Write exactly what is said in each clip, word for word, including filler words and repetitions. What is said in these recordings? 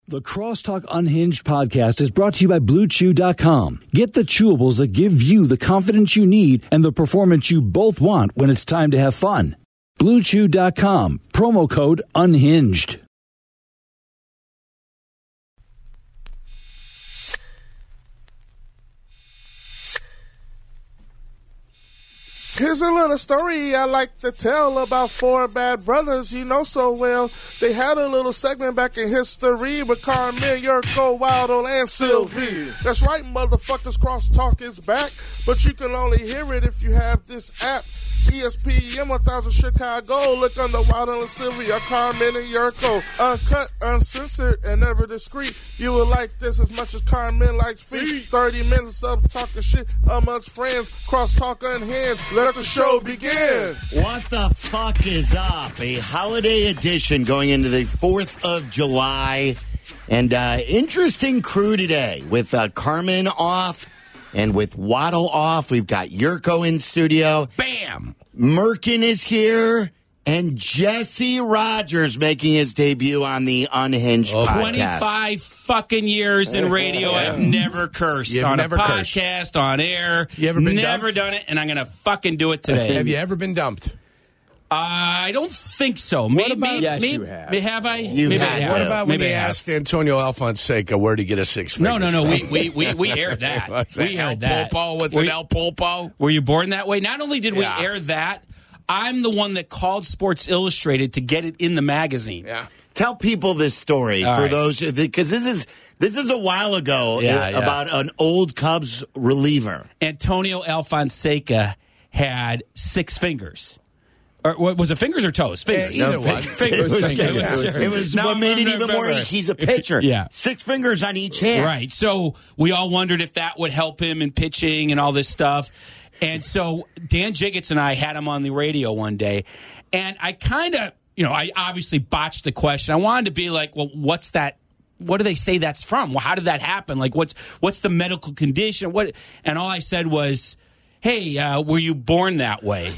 The Crosstalk Unhinged podcast is brought to you by Blue Chew dot com. Get the chewables that give you the confidence you need and the performance you both want when it's time to have fun. Blue Chew dot com, promo code UNHINGED. Here's a little story I like to tell about four bad brothers you know so well. They had a little segment back in history with Carmen, Yurko, Waldo, and Sylvie. That's right, motherfuckers, Crosstalk is back, but you can only hear it if you have this app. E S P N one thousand Chicago. Look under Waldo and Sylvia, Carmen and Yurko. Uncut, uncensored, and never discreet. You will like this as much as Carmen likes feet. thirty minutes of talking shit amongst friends. Crosstalk Unhinged. Let the show begin. What the fuck is up? A holiday edition going into the fourth of July. And uh, interesting crew today with uh, Carmen off. And with Waddle off, we've got Yurko in studio. Bam! Merkin is here. And Jesse Rogers making his debut on the Unhinged oh, podcast. twenty-five fucking years in radio. yeah. I've never cursed You've on never a podcast, cursed. on air. You ever been Never dumped? done it, and I'm going to fucking do it today. Have you ever been dumped? Uh, I don't think so. Maybe, about- Yes, maybe, you have. Have I? You've maybe had I have. to. What about when Maybe they I have. asked Antonio Alfonseca where to get a six figure? No, no, no. We we we, we aired that. What's we El aired that. Pulpo? What's were an you, El Pulpo? Were you born that way? Not only did we Yeah. air that, I'm the one that called Sports Illustrated to get it in the magazine. Yeah. Tell people this story All for right. those, because this is this is a while ago Yeah, uh, yeah. about an old Cubs reliever. Antonio Alfonseca had six fingers. Or what was it, fingers or toes? Fingers. Yeah, either No, one. Fingers. It was, fingers. it was, Sure. it was Now what made it I'm even more. remember. He's a pitcher. Yeah. Six fingers on each hand. Right. So we all wondered if that would help him in pitching and all this stuff. And so Dan Jiggets and I had him on the radio one day. And I kind of, you know, I obviously botched the question. I wanted to be like, well, what's that? What do they say that's from? Well, how did that happen? Like, what's what's the medical condition? What? And all I said was, hey, uh, were you born that way?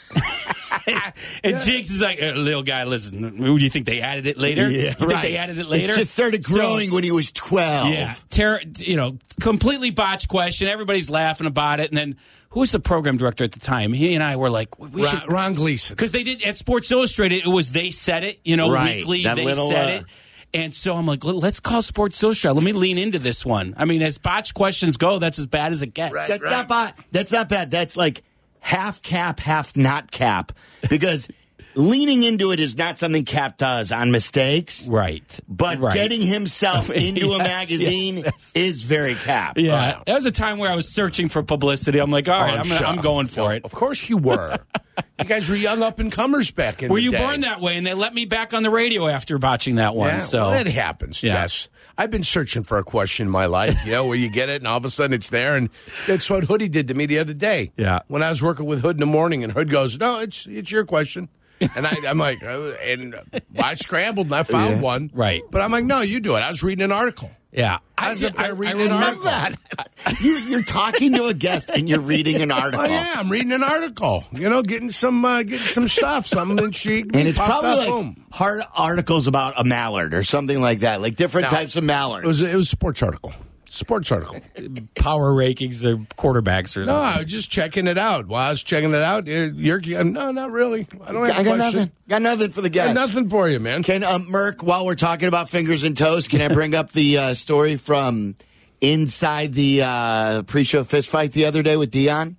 And Jigs is like, uh, little guy, listen, who do you think they added it later? Yeah, you think right. they added it later? It just started growing So- when he was twelve. yeah, ter- you know, completely botched question. Everybody's laughing about it, and then who was the program director at the time? He and I were like, we Ron, should, Ron Gleason. because they did at Sports Illustrated. It was they said it, you know, Right, weekly. that They little, said uh, it. And so I'm like, let's call Sports Illustrated. Let me lean into this one. I mean, as botched questions go, that's as bad as it gets. Right. That's not bad. That's not bad. That's like half cap, half not cap. Because leaning into it is not something Cap does on mistakes. Right. But Right. getting himself into a Yes, magazine yes, yes. is very Cap. Yeah, that was a time where I was searching for publicity. I'm like, all right, Oh, I'm, gonna, sure. I'm going for No, it. Of course you were. You guys were young up and comers back in Were the you day. born that way? And they let me back on the radio after botching that one. Yeah, so well, that happens, Yeah. Jess. I've been searching for a question in my life, you know, where you get it and all of a sudden it's there. And that's what Hoodie did to me the other day. Yeah. When I was working with Hood in the morning and Hood goes, no, it's it's your question. And I, I'm like, uh, and I scrambled and I found Yeah. one. Right. But I'm like, no, you do it. I was reading an article. yeah, I was did- up there reading remember an article. that. You, you're talking to a guest and you're reading an article. Oh yeah, I'm reading an article. You know, getting some uh, getting some stuff, something intrigued me. And it's popped probably up, like boom. hard articles about a mallard or something like that, like different No, types of mallards. It was it was a sports article. Sports article. power rankings or quarterbacks or No, something. I was just checking it out. While I was checking it out, you're, you're no, not really. I don't have I a got question. nothing. Got nothing for the I guest. got nothing for you, man. Can um, Merck, while we're talking about fingers and toes, can I bring up the uh, story from inside the uh, pre-show fist fight the other day with Dion?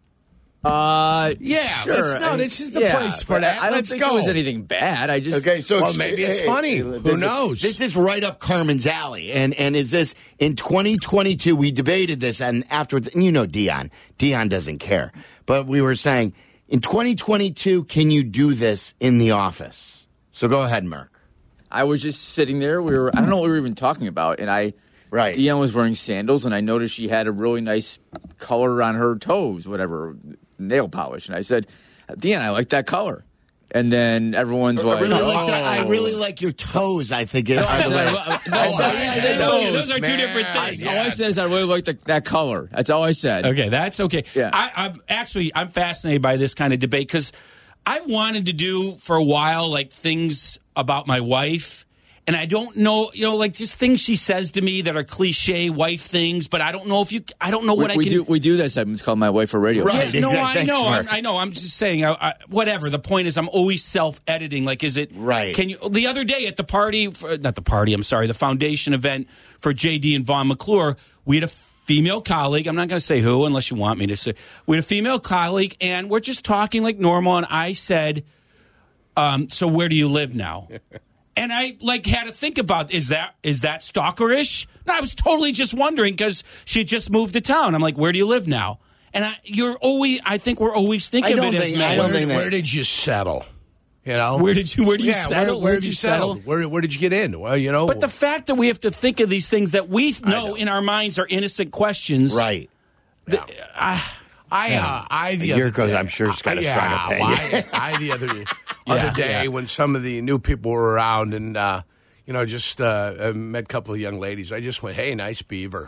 Uh, Yeah, sure. let's, no, I mean, this is the yeah, place for but that. I don't Let's think go. it was anything bad. I just Okay, so Well, ex- maybe it's hey, funny. hey, Who this is- knows? This is right up Carmen's alley, and and is this in twenty twenty-two? We debated this, and afterwards, and you know, Dion, Dion doesn't care, but we were saying in twenty twenty-two, can you do this in the office? So go ahead, Merck. I was just sitting there. We were I don't know what we were even talking about, and I Right. Dion was wearing sandals, and I noticed she had a really nice color on her toes, whatever nail polish, and I said, Dion, I like that color. And then everyone's like, I really, like oh. that. I really like your toes. I think. It, I are the said, way- well, no, I I said told you, toes, those are two man. different I, things. all I said is I really like the, that color. That's all I said. Okay, that's okay. Yeah. I, I'm actually I'm fascinated by this kind of debate because I've wanted to do for a while like things about my wife, And I don't know, you know, like just things she says to me that are cliche wife things, but I don't know if you, I don't know what we, I we can do. We do that segment. It's called My Wife for Radio. Right. Yeah, no, exactly. I know, Thanks, I'm, I know. I'm just saying, I, I, whatever. The point is, I'm always self-editing. Like, is it Right. Can you? The other day at the party, for, not the party. I'm sorry, the foundation event for J D and Vaughn McClure, we had a female colleague. I'm not going to say who, unless you want me to say. We had a female colleague, and we're just talking like normal. And I said, um, "So where do you live now?" And I like had to think about, is that is that stalkerish? No, I was totally just wondering because she had just moved to town. I'm like, where do you live now? And I, you're always, I think we're always thinking I of don't it as think- men. I don't Where, think that- where did you settle? You know, Where did you where do you yeah, settle? Where, where did did you settle? Where, where did you get in? Well, you know, But the fact that we have to think of these things that we know, know. in our minds are innocent questions, Right. the- I- I, uh, I the Your other coach, day, I'm sure, has got a yeah, strong opinion. I, I the other other day yeah. when some of the new people were around and uh, you know just uh, uh, met a couple of young ladies, I just went, "Hey, nice beaver."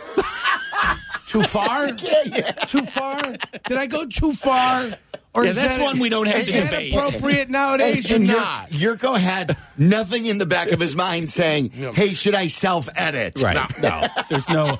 Too far? Yeah, yeah. Too far? Did I go too far? Or Yeah, is that's that- one we don't have is to that debate. appropriate nowadays or And Yur- not? Yurko had nothing in the back of his mind saying, hey, should I self-edit? Right. No, there's no.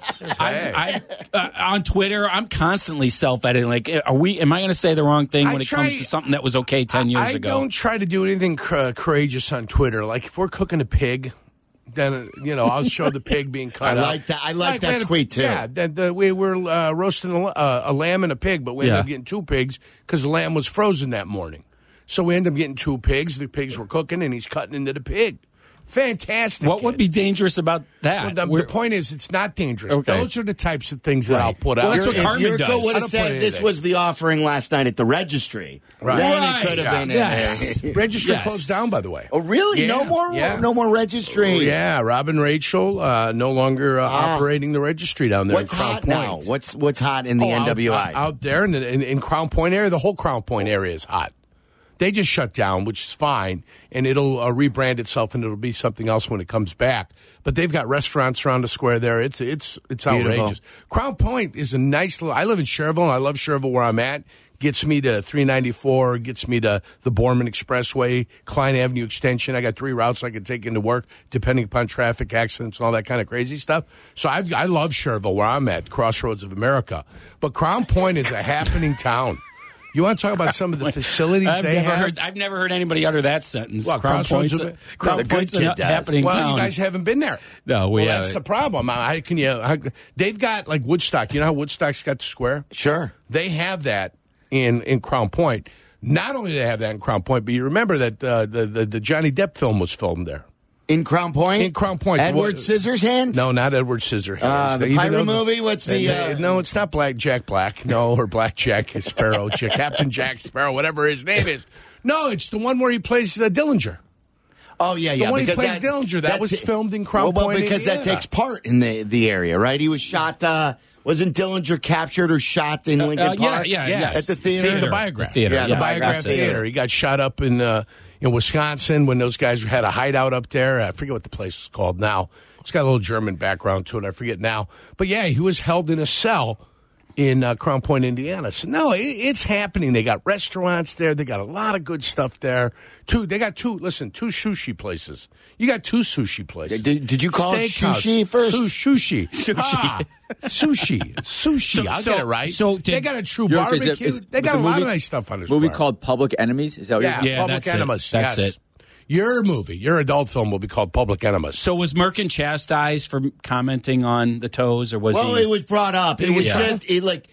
I, I uh, on Twitter, I'm constantly self-editing. Like, are we? Am I going to say the wrong thing I when it try- comes to something that was okay ten years I ago? don't try to do anything cr- courageous on Twitter. Like if we're cooking a pig, then you know I'll show the pig being cut I up. like that. I like that man, tweet, too. Yeah, that, that we were uh, roasting a, uh, a lamb and a pig, but we ended Yeah. up getting two pigs because the lamb was frozen that morning. So we ended up getting two pigs. The pigs were cooking, and he's cutting into the pig. Fantastic. What would kid. be dangerous about that? Well, the, We're- the point is, it's not dangerous. Okay. Those are the types of things that I'll put Well, out. that's what If Carmen Yurko does. would I have don't said put this anything. was the offering last night at the registry, Right. then Right. it could have Yeah. been Yes. in there. Registry Yes. closed down, by the way. Oh, really? No Yeah, more yeah. no more registry. Oh, yeah, Rob and Rachel uh, no longer uh, operating the registry down there What's in Crown hot Point. now? What's what's hot in the Oh, N W I? Out, out there in, the, in, in Crown Point area, the whole Crown Point area is hot. They just shut down, which is fine, and it'll uh, rebrand itself, and it'll be something else when it comes back. But they've got restaurants around the square there. It's it's it's Beautiful. outrageous. Crown Point is a nice little. I live in Cherville. And I love Cherville where I'm at. Gets me to three ninety-four. Gets me to the Borman Expressway, Klein Avenue Extension. I got three routes I can take into work, depending upon traffic accidents and all that kind of crazy stuff. So I've, I love Cherville where I'm at, Crossroads of America. But Crown Point is a happening town. You want to talk about some of the facilities I've they never have? heard. I've never heard anybody utter that sentence. Well, Crown Crossroads Point's, of a, it- Crown No, the good Point's kid a does. happening Well, town. you guys haven't been there. No, we well, that's haven't. the problem. How can you? How, they've got like Woodstock. You know how Woodstock's got the square? Sure. They have that in in Crown Point. Not only do they have that in Crown Point, but you remember that uh, the, the the Johnny Depp film was filmed there. In Crown Point? In Crown Point. Edward What- Scissorhands? No, not Edward Scissorhands. Uh, the Even pirate though movie? What's the, they- uh, no, it's not Black Jack Black. No, or Black Jack Sparrow, Captain Jack Sparrow, whatever his name is. No, it's the one where he plays uh, Dillinger. Oh, yeah, The yeah. one he because plays Dillinger, that was ta- filmed in Crown well, Point, because that Indiana. takes part in the, the area, right? He was shot, uh, wasn't Dillinger captured or shot in Lincoln uh, yeah, Park? yeah, Yes. At the theater? The Biograph. The theater, Yeah, the yes. Biograph That's it. Theater. He got shot up in uh, in Wisconsin when those guys had a hideout up there. I forget what the place is called now. It's got a little German background to it. I forget now. But yeah, he was held in a cell in uh, Crown Point, Indiana. So no, it, it's happening. They got restaurants there. They got a lot of good stuff there. Two, they got two. Listen, two sushi places. You got two sushi places. Did- did you call it Steakhouse. sushi first? Su- sushi. Sushi. Ah, sushi. Sushi. So- I'll so- get it right. so they did- got a true York, is it- barbecue. is- they with got the a lot movie- of nice stuff on this movie bar. called Public Enemies. Is that what Yeah, you're Yeah, Public that's it. Enemies. That's yes. it. Your movie, your adult film will be called Public Enemies. So was Merkin chastised for commenting on the toes, or was Well, he? it was brought up. It was Yeah. just it, like,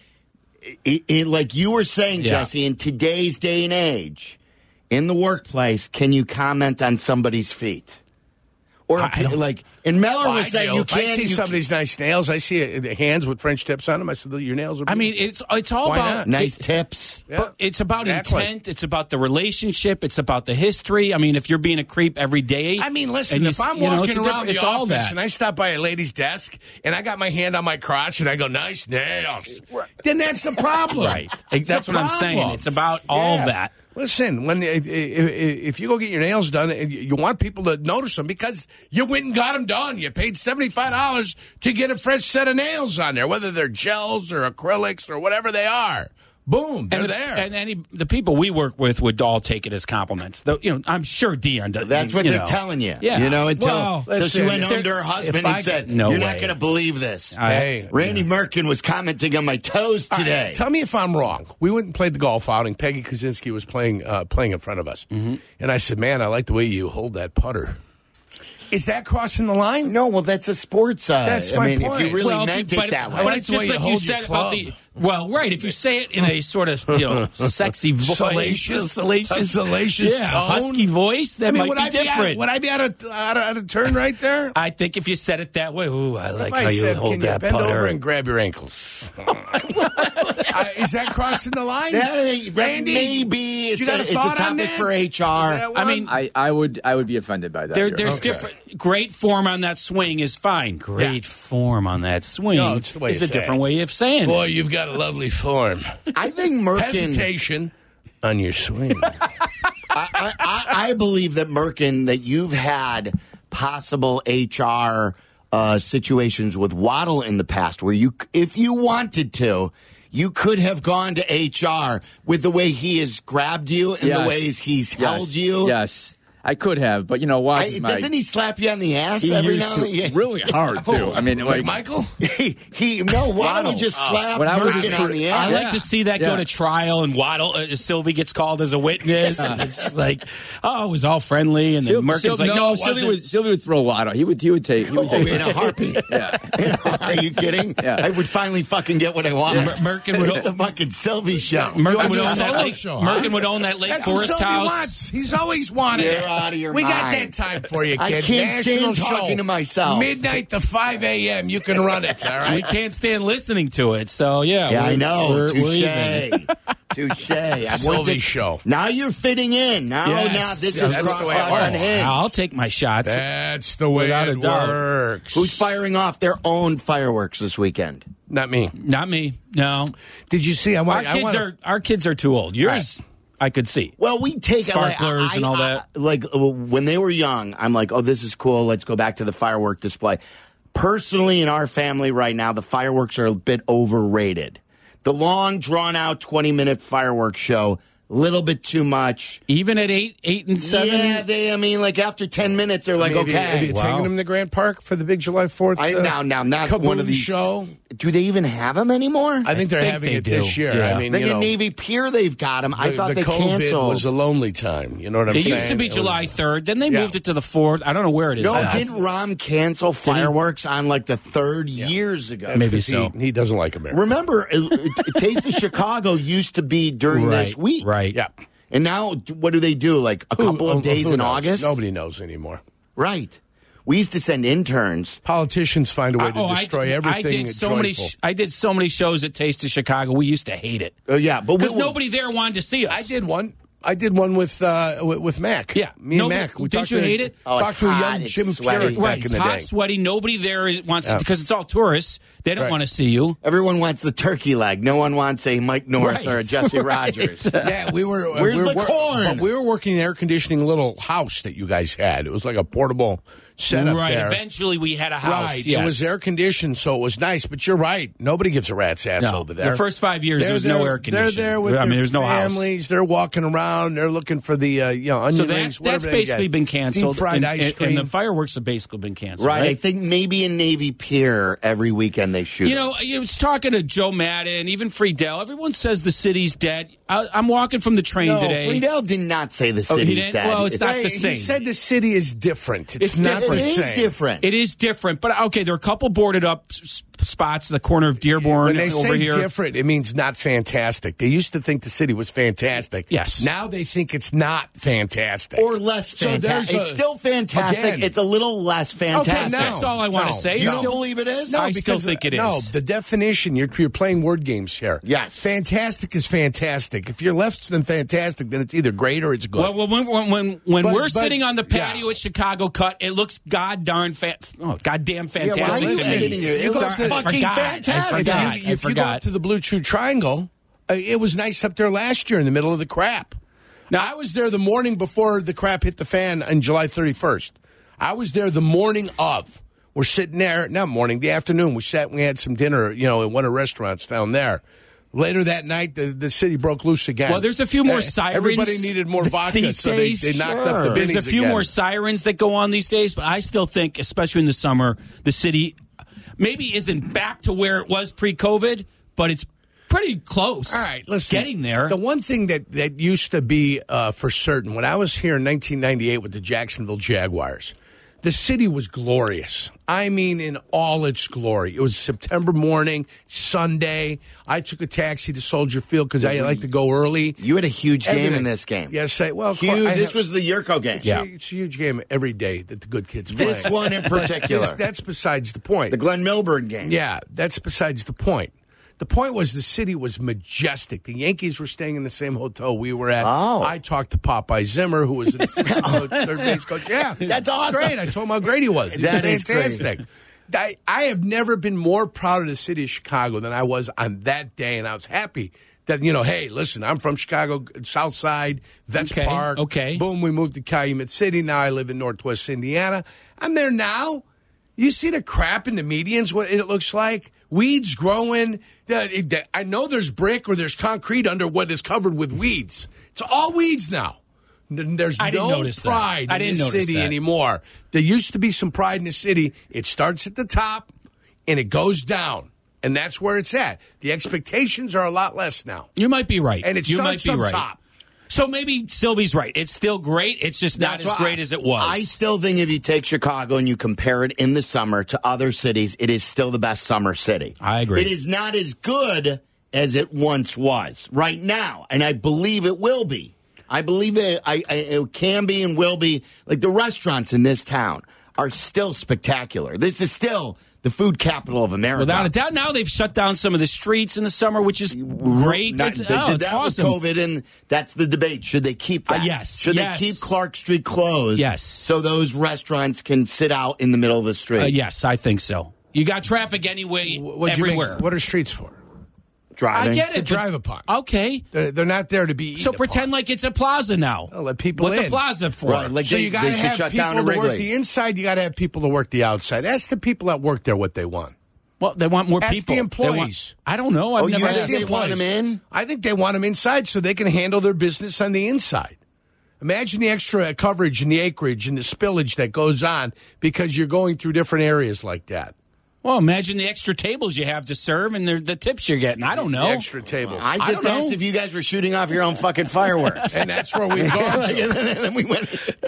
it, it, like you were saying, Yeah. Jesse. In today's day and age, in the workplace, can you comment on somebody's feet? Or I don't- like, and Mellor Oh, was I saying do. you If I can't. see you somebody's nice nails, I see uh, the hands with French tips on them. I said, your nails are I mean, beautiful. it's it's all Why about not? nice it- tips. Yeah. But it's about Exactly. intent. It's about the relationship. It's about the history. I mean, if you're being a creep every day, I mean, listen, and you if s- I'm you know, walking it's a around different- the it's all office that. and I stop by a lady's desk and I got my hand on my crotch and I go, nice nails, then that's the problem. Right. It's That's a what I'm saying. problem. It's about all Yeah. that. Listen, when if, if you go get your nails done, and you want people to notice them because you went and got them done. You paid seventy-five dollars to get a fresh set of nails on there, whether they're gels or acrylics or whatever they are. Boom, they're and the, there. And any the people we work with would all take it as compliments. Though, you know, I'm sure Dion does. That's what you they're know. telling you. Yeah. You know, until Well, so she listen, went if home to they're- her husband if and I said, could- No "You're way. not going to believe this." I- Hey, Randy Merkin was commenting on my toes All right, today. tell me if I'm wrong. We went and played the golf outing. Peggy Kaczynski was playing uh, playing in front of us. Mm-hmm. And I said, man, I like the way you hold that putter. Is that crossing the line? No, well, that's a sports. Uh, That's I my mean, point. if you really well, meant if you- it but, that way. but like it's the way just you like you hold your said about the. club. Well, right. If you say it in a sort of you know sexy voice, Salacious- salacious, a salacious yeah, tone? husky voice, that I mean, might would be I different. Be out, would I be out of, out of out of turn right there? I think if you said it that way, ooh, I like If I how you said, hold can you that bend putter. over and grab your ankles? Uh, is that crossing the line? That, that Randy, may be. It's you got a, a it's a thought on topic that? for H R. Yeah, I mean, I, I would I would be offended by that. There, You're- there's Okay. different. Great form on that swing is fine. Great Yeah. form on that swing No, it's the way is you a say different it. way of saying boy, it. you've got a lovely form. I think Merkin. Hesitation on your swing. I, I, I, I believe that Merkin, that you've had possible H R uh, situations with Waddle in the past, where you, if you wanted to, you could have gone to H R with the way he has grabbed you and Yes. the ways he's yes. held you. Yes, I could have, but you know what? I, doesn't he slap you on the ass He every used now to and then? really hard too. I mean, like Michael? he, he no, why don't you just slap When I was Merkin his on cur- the I ass? like to see that go Yeah. to trial and Waddle uh, Sylvie gets called as a witness. And it's like, oh, it was all friendly, and then Sil- Merkin's Sil- like, no, it Sylvie wasn't. would, Sylvie would throw Waddle. He would he would take he would Oh, take in a heartbeat. Yeah. Are you kidding? Yeah. I would finally fucking get what I want. Mer- Merkin would- It's a fucking Sylvie show. Merkin would do a own that solo Lake, show, Merkin huh? would own that Lake That's what Forest Sylvie house. wants. He's always wanted You're it. out of your we got mind. that time for you, kid. I can't National stand talking show. to myself. Midnight to five a.m. You can run it, all right? We can't stand listening to it. So yeah, Yeah, we're- I know. we're- we're even. Touche. Touche. I Sylvie want to- show. Now you're fitting in. Now, Yes. now this Yeah, is that's the way it crossed works. unhinged. I'll take my shots. That's the way Without a it doubt. works. Who's firing off their own fireworks this weekend? Not me. Not me. No, Did you see? I our want. I kids want are our kids are too old. Yours, I could see. Well, we take Sparklers like, I- and all I- that. Like uh, when they were young, I'm like, oh, this is cool. Let's go back to the firework display. Personally, in our family right now, the fireworks are a bit overrated. The long, drawn out twenty minute fireworks show, a little bit too much. Even at eight, eight and seven. Yeah, they. I mean, like after ten minutes, they're like, Have you- okay. Have you Wow. taken them to Grant Park for the big July fourth? I- uh, now- now, not Kaboom one of these- show. Do they even have them anymore? I think they're think having they it this do. year. Yeah. I mean, Like you at know, Navy Pier, they've got them. I the, thought the they COVID canceled. was a lonely time. You know what I'm It saying? used to be It July was- third. Then they Yeah. moved it to the fourth. I don't know where it is. no, now. didn't Rom cancel fireworks on like the third years ago? That's Maybe 'cause so. He, he doesn't like America. Remember, uh, Taste of Chicago used to be during Right, this week. right. Yeah. And now, d- what do they do? Like a couple Who- of days who in knows? August? Nobody knows anymore. Right. We used to send interns. Politicians find a way to Oh, I destroy did- everything. I did so many. joyful. sh- I did so many shows at Taste of Chicago. We used to hate it Oh, yeah. But we, because nobody there wanted to see us. I did one. I did one with uh, with, with Mac. Yeah. me and Nobody- Mac. We didn't talked you to, hate it? Oh, talked it's to a hot, young it's Jim sweaty. Furyk Right, back in it's the hot, day. sweaty. Nobody there is, wants Yeah. because it's all tourists. They don't Right. want to see you. Everyone wants the turkey leg. No one wants a Mike North Right. or a Jesse Rogers. Yeah, we were. Where's we were, the corn? But we were working in an air conditioning little house that you guys had. It was like a portable setup Right. there. Eventually, we had a house. Right. Yes. It was air conditioned, so it was nice. But you're right. Nobody gives a rat's ass No. over there. The first five years, They're there was no there- air conditioning. They're there with I mean, their there's no house. families. They're walking around. They're looking for the uh, you know onion So that, rings. that's whatever they basically get. been canceled. Deep fried and, ice and- cream. and the fireworks have basically been canceled. Right. Right. I think maybe in Navy Pier every weekend they shoot. You know, I was talking to Joe Madden, even Friedel. Everyone says the city's dead. I, I'm walking from the train no, today. Friedel did not say the Oh, he city's didn't? dead. Well, it's not Hey, the he same. said the city is different. It's, It's not different. the It is same. different. It is different, but okay, there are a couple boarded up s- spots in the corner of Dearborn When they over say here. different, it means not fantastic. They used to think the city was fantastic. Yes. Now they think it's not fantastic. or less So there's fantastic. a- It's still fantastic. Again. It's a little less Okay, fantastic. that's all I want No. to say. You It's don't still- believe it is? I still because- think it No, is. the definition, you're, you're playing word games here. Yes. Fantastic is fantastic. If you're less than fantastic, then it's either great or it's good. Well, when when when, when But- we're but- sitting on the patio yeah. at Chicago Cut, it looks god darn fa- oh, goddamn fantastic why are you to me. sitting here? It You looks go to- fucking I forgot. fantastic. I forgot. if you, I if you go forgot. up to the Blue Chew Triangle, uh, it was nice up there last year in the middle of the crap. Now- I was there the morning before the crap hit the fan on July thirty-first. I was there the morning of. We're sitting there, not morning, the afternoon. We sat and we had some dinner, you know, in one of the restaurants down there. Later that night, the, the city broke loose again. Well, there's a few more Eh, sirens. Everybody needed more vodka, these so they, days. they knocked Sure. up the binnies There's a few again. more sirens that go on these days, but I still think, especially in the summer, the city maybe isn't back to where it was pre-COVID, but it's pretty close. All right, listen. Getting there. The one thing that, that used to be uh, for certain, when I was here in nineteen ninety-eight with the Jacksonville Jaguars, the city was glorious. I mean, in all its glory. It was September morning, Sunday. I took a taxi to Soldier Field because I like to go early. You had a huge game Everything. in this game. Yes, I, well, of Huge. course, I This have- was the Yurko game. It's, a, it's a huge game every day that the good kids play. This one in particular. That's, that's besides the point. The Glenn Milburn game. Yeah, that's besides the point. The point was the city was majestic. The Yankees were staying in the same hotel we were at. Oh. I talked to Popeye Zimmer, who was an assistant coach, third base coach. Yeah, That's it's awesome. great. I told him how great he was. He That was is great. fantastic. I, I have never been more proud of the city of Chicago than I was on that day, and I was happy that, you know, hey, listen, I'm from Chicago, South Side, Vets Okay, Park. okay. Boom, we moved to Calumet City. Now I live in Northwest Indiana. I'm there now. You see the crap in the medians, what it looks like? Weeds growing. I know there's brick or there's concrete under what is covered with weeds. It's all weeds now. There's I didn't no notice that. pride I in didn't the notice city that. anymore. There used to be some pride in the city. It starts at the top and it goes down. And that's where it's at. The expectations are a lot less now. You might be right. And it you starts might be up right. top. So maybe Sylvie's right. It's still great. It's just not That's as why great I- as it was. I still think if you take Chicago and you compare it in the summer to other cities, it is still the best summer city. I agree. It is not as good as it once was right now, and I believe it will be. I believe it, I, I, it can be and will be. Like the restaurants in this town are still spectacular. This is still the food capital of America. Without a doubt, now they've shut down some of the streets in the summer, which is great. Not- It's, they oh, did it's that awesome. with COVID, and that's the debate. Should they keep that? Uh, yes, Should yes. they keep Clark Street closed? Yes. So those restaurants can sit out in the middle of the street. Uh, yes, I think so. You got traffic anyway, What'd you make- everywhere. what are streets for? Driving. I get To it. drive but- upon. Okay. They're, they're not there to be So eaten pretend upon. like it's a plaza now. Oh, let people What's in. a plaza for? Right, like So they, you got they to should have shut people down to to work Wrigley. the inside. You got to have people to work the outside. That's the people that work there what they want. Well, they want more Ask people. the They want- employees. I don't know. I've Oh, you never think asked. they want them in? I think they want them inside so they can handle their business on the inside. Imagine the extra coverage and the acreage and the spillage that goes on because you're going through different areas like that. Well, imagine the extra tables you have to serve and the, the tips you're getting. I don't know. The extra tables. I I just don't asked know. if you guys were shooting off your own fucking fireworks. And that's where we've gone Like, to. and then, and then we went.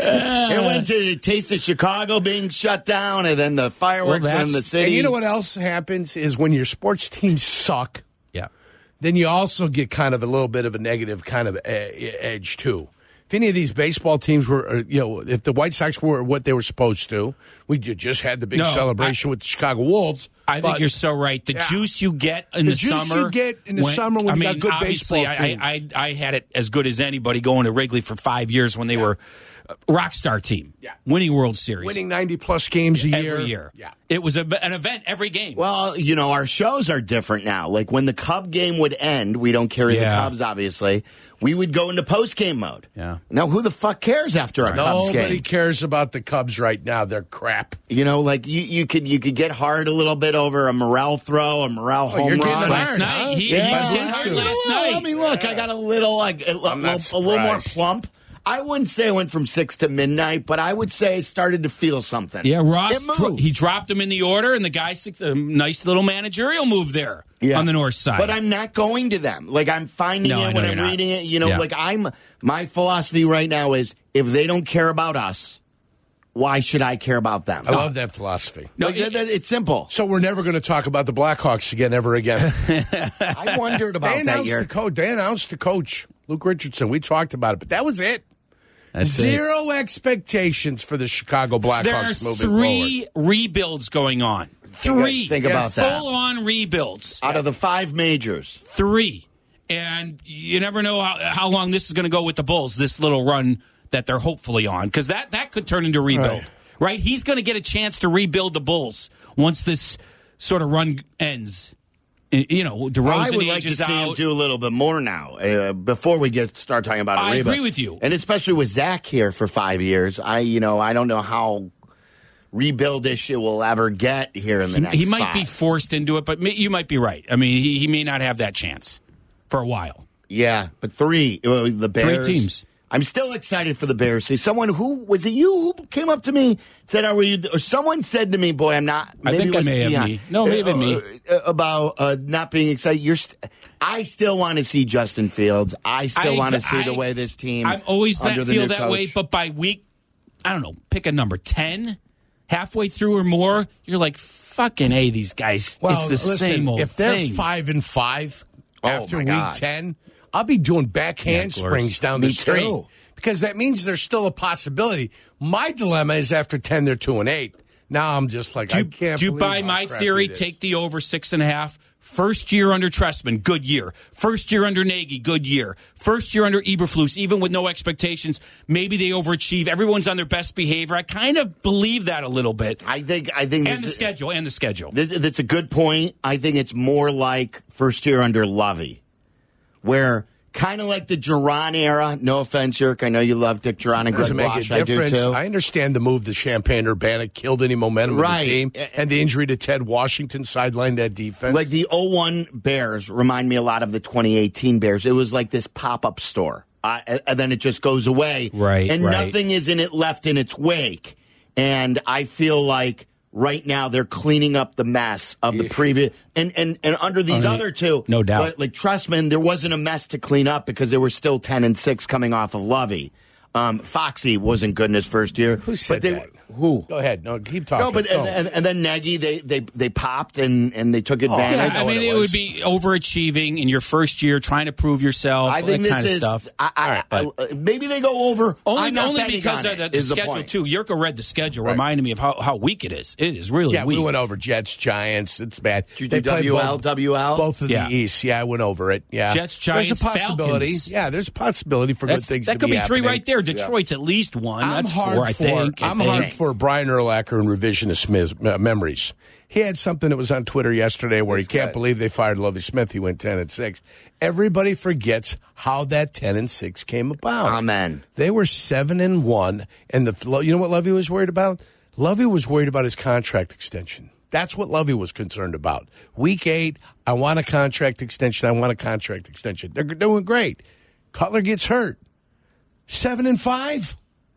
It went to Taste of Chicago being shut down, and then the fireworks, Well, and that's- the city. And you know what else happens is when your sports teams suck, Yeah. then you also get kind of a little bit of a negative kind of e- edge too. If any of these baseball teams were, uh, you know, if the White Sox were what they were supposed to, we ju- just had the big No, celebration with the Chicago Wolves. I think but- you're so right. The Yeah. juice you get in The the, juice summer. you get in the summer when I you mean, got good obviously, baseball teams. I, I, I had it as good as anybody going to Wrigley for five years when they were a rock star team, Yeah. winning World Series winning ninety plus games a year. every year. Yeah. It was a, an event every game. Well, you know, our shows are different now. Like when the Cub game would end, we don't carry Yeah. the Cubs, obviously. We would go into post game mode. Yeah. Now, who the fuck cares after a Cubs Nobody game? cares about the Cubs right now. They're crap. You know, like you, you could you could get hard a little bit over a Morel throw, a Morel home Oh, you're getting run. hard, last night, huh? he, Yeah, he was getting I hard mean, last well, night. I mean, look, I got a little like a, a, I'm not a little more surprised. plump. I wouldn't say I went from six to midnight, but I would say I started to feel something. Yeah, Ross, It dro- moved. he dropped him in the order, and the guy, a nice little managerial move there Yeah. on the north side. But I'm not going to them. Like I'm finding No, I it know when you're I'm not. reading it. You know, Yeah. like I'm. My philosophy right now is if they don't care about us, why should I care about them? I love that philosophy. No, Like, it- that- that- it's simple. So we're never going to talk about the Blackhawks again, ever again. I wondered they about that announced year. the coach. They announced the coach, Luke Richardson. We talked about it, but that was it. That's it. Zero expectations for the Chicago There are Blackhawks moving three rebuilds going on. Three. think about that. Full-on rebuilds. Out of the five majors, Three. And you never know how, how long this is going to go with the Bulls, this little run that they're hopefully on, because that, that could turn into a rebuild. Right. Right? He's going to get a chance to rebuild the Bulls once this sort of run ends. You know, I DeRozan would like to ages see him out. do a little bit more now. Uh, before we get start talking about a I rebuild. agree with you. and especially with Zach here for five years. I, you know, I don't know how rebuildish it will ever get here in the next. He might five. be forced into it, but may- you might be right. I mean, he, he may not have that chance. for a while. Yeah, but three. uh, The Bears. Three teams. I'm still excited for the Bears. See, someone who, was it you who came up to me, said, are we, or someone said to me, boy, I'm not. I Maybe think it was I may have Dion, me. No, maybe uh, me. uh, About uh, not being excited. You're st- I still want to see Justin Fields. I still I- want to see I- the way this team. I'm always that under the feel new that coach. way, but by week, I don't know, pick a number, ten, halfway through or more, you're like, fucking A, these guys. Well, it's the listen, same old if they're thing. five and five Oh, after my week God. ten, I'll be doing back handsprings down Me the street too. because that means there's still a possibility. My dilemma is after ten, they're two and eight. Now I'm just like, Do you, I can't. do you believe buy how my crappy theory? it is. Take the over six and a half. First year under Trestman, good year. First year under Nagy, good year. First year under Eberflus, even with no expectations, maybe they overachieve. Everyone's on their best behavior. I kind of believe that a little bit. I think, I think And this the is- schedule, and the schedule. This, that's a good point. I think it's more like first year under Lovey, where kind of like the Duran era. No offense, Yerk. I know you love Dick Duran and Greg Doesn't make Wash. a I do difference. too. I understand the move the Champagne Urbana killed any momentum Right. of the team, and the injury to Ted Washington sidelined that defense. Like the oh one Bears remind me a lot of the twenty eighteen Bears. It was like this pop-up store, uh, and then it just goes away. Right, And right. nothing is in it left in its wake. And I feel like right now they're cleaning up the mess of the previous. And, and, and under these I mean, other two, no doubt. Like, like Trestman, there wasn't a mess to clean up because they were still ten and six coming off of Lovey. Um, Foxy wasn't good in his first year. Who said but they, that? Who? Go ahead. No, keep talking. No, but Go. and, and, and then Nagy, they, they they popped and, and they took advantage. Yeah, know I what mean, it it, was. would be overachieving in your first year, trying to prove yourself. I think that this kind of is. stuff. I, I, All right, I- I- maybe they go over. Only, I'm not only betting because on of the, it, the is the schedule point. too. Yurko read the schedule, Right. reminding me of how, how weak it is. It is really Yeah, weak. we went over Jets, Giants. It's bad. Did you They do play W L, both, W L? both of Yeah. the East. Yeah, I went over it. Yeah, Jets, There's Giants, a possibility. Falcons. Yeah, there's a possibility for That's- good things that to could be be three happening. right there. Detroit's at least one. I'm That's hard four, I for think. I I'm think. hard for Brian Urlacher and revisionist mis- uh, memories. He had something that was on Twitter yesterday where he can't believe they fired Lovie Smith. He went ten and six. Everybody forgets how that ten and six came about. Amen. They were seven and one, and the you know what Lovie was worried about? Lovie was worried about his contract extension. That's what Lovie was concerned about. Week eight, I want a contract extension. I want a contract extension. They're doing great. Cutler gets hurt. Seven and five.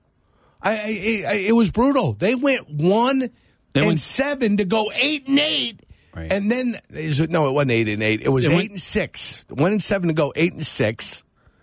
I, I, I it was brutal. They went one They and went- seven to go eight and eight, Right. and then is it, no, it wasn't eight and eight. It was It eight went- and six. One and seven to go eight and six,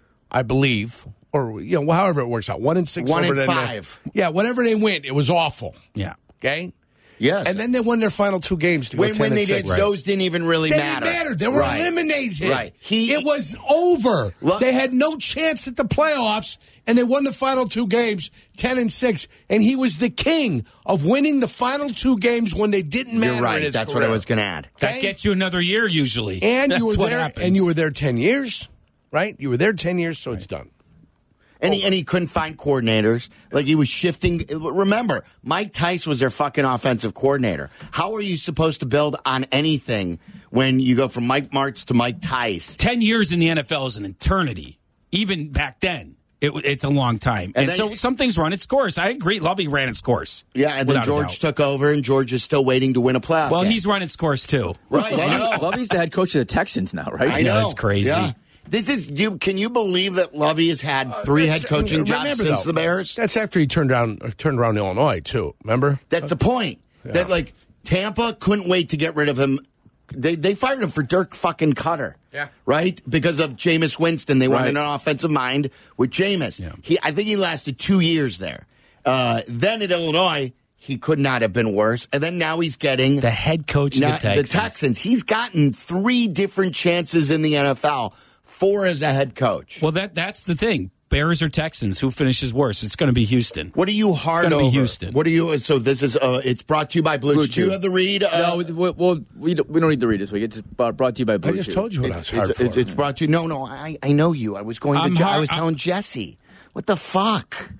I believe, or you know, however it works out. One and six. One over and the- five. Yeah, whatever they went, it was awful. Yeah. Okay. Yes. And then they won their final two games to go when, ten when and they six. did, those didn't even really They matter. didn't matter. They were Right. eliminated. Right. He- it was over. Look- they had no chance at the playoffs, and they won the final two games, ten and six. And he was the king of winning the final two games when they didn't matter. You're In right. his That's career. what I was going to add. That Okay? gets you another year usually. And That's you were what there. happens. And you were there ten years, right? You were there ten years, so it's done. And he, and he couldn't find coordinators. Like he was shifting. Remember, Mike Tice was their fucking offensive coordinator. How are you supposed to build on anything when you go from Mike Martz to Mike Tice? Ten years in the N F L is an eternity. Even back then, it, it's a long time. And And, then- so some things run its course. I agree. Lovey ran its course. Yeah, and then Without a George doubt. took over, and George is still waiting to win a playoff Well, game. he's run its course too. right. I know. Lovey's the head coach of the Texans now, right? I know. That's crazy. Yeah. This is you. Can you believe that Lovey has had three head coaching jobs Remember, since though, the Bears? That's after he turned down turned around Illinois too. Remember? That's the point. That like Tampa couldn't wait to get rid of him. They they fired him for Dirk fucking Cutter. Yeah. Right? Because of Jameis Winston. They wanted Right. an offensive mind with Jameis. Yeah. He I think he lasted two years there. Uh, then at Illinois, he could not have been worse. And then now he's getting The head coach of now- the Texans. the Texans. He's gotten three different chances in the N F L. Four as a head coach. Well, that that's the thing. Bears or Texans, who finishes worse? It's going to be Houston. What are you hard gonna over? be Houston. What are you? So this is. Uh, it's brought to you by Blue. Blue Do you Chew. have the read? Uh, No, we, we, we, don't, we don't need to read this week. It's brought brought to you by Blue I just Chew. told you what I was hard It's, for. it's, it's brought to you. No, no, I, I know you. I was going to. I'm Je- I hard- was I'm- telling Jesse. What the fuck?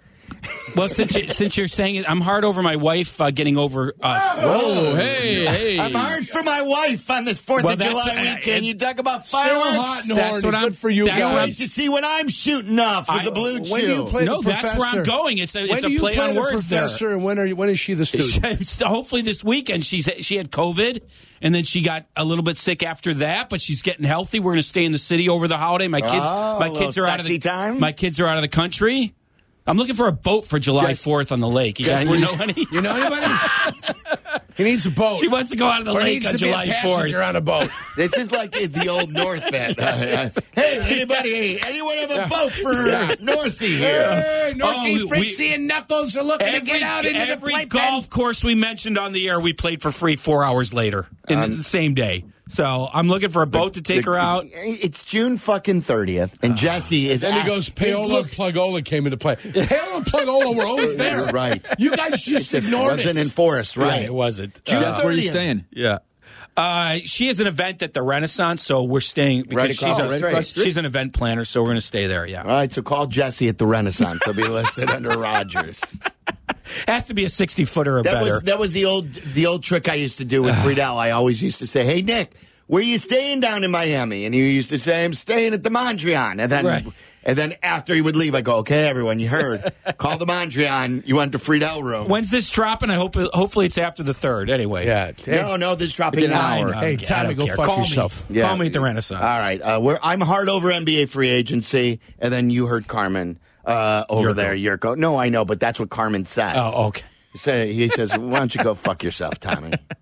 Well, since, you, since you're saying it, I'm hard over my wife uh, getting over. Uh, Oh, hey, hey. I'm hard for my wife on this fourth Well, of that's- July uh, weekend. it- You talk about Still fireworks. hot and That's horny. what I'm- Good for you that's what Can't I'm- wait to see when I'm shooting off with I- the blue When do you chew. play no, the that's where I'm professor? going. It's a When it's do a you play play on the words there. professor, and when are you, when is she the student? Hopefully this weekend. She's she had COVID, and then she got a little bit sick after that, but she's getting healthy. We're going to stay in the city over the holiday. My kids, Oh, my a kids little are out of the sexy time? my kids are out of the country. I'm looking for a boat for July fourth on the lake. You, got, you know any? You know anybody? He needs a boat. She wants to go out of the or lake needs on to July be a fourth. passenger on a boat. This is like the old North bit. Hey, anybody, hey, anyone have a boat for Northy here? Hey, Northy, Oh, we- Fritzy, and Knuckles are looking to Every, get out into the every playpen. golf course we mentioned on the air, we played for free four hours later in Um, the same day. So I'm looking for a boat to take The- her out. It's June fucking thirtieth, and Jesse is. Then he at- goes, Paola and Plugola came into play. Paola and Plugola were always there. You're right. You guys It just, just ignored wasn't it. enforced, right? it wasn't. June Jeff, where are you thirtieth. staying? Yeah. Uh, she has an event at the Renaissance, so we're staying because Right she's, across a, the right street. across the street. she's an event planner, so we're going to stay there. Yeah, All right, so call Jesse at the Renaissance. He'll be listed under Rogers. has to be a sixty footer or That better. was that was the old the old trick I used to do with Friedel. I always used to say, "Hey Nick, where are you staying down in Miami?" And he used to say, "I'm staying at the Mondrian." And then Right. and then after he would leave, I go, "Okay, everyone, you heard. Call the Mondrian. You went to Friedel room." When's this dropping? I hope hopefully it's after the third. Anyway, Yeah. no, no, this is dropping An now. hour. Hey, I Tommy, don't go care. fuck Call yourself. Me. Yeah. Call me at the Renaissance. All right, uh, we're, I'm hard over N B A free agency, and then you heard Carmen uh, over Yurko. there, Yurko. No, I know, but that's what Carmen says. Oh, okay. Say, he says, "Why don't you go fuck yourself, Tommy?"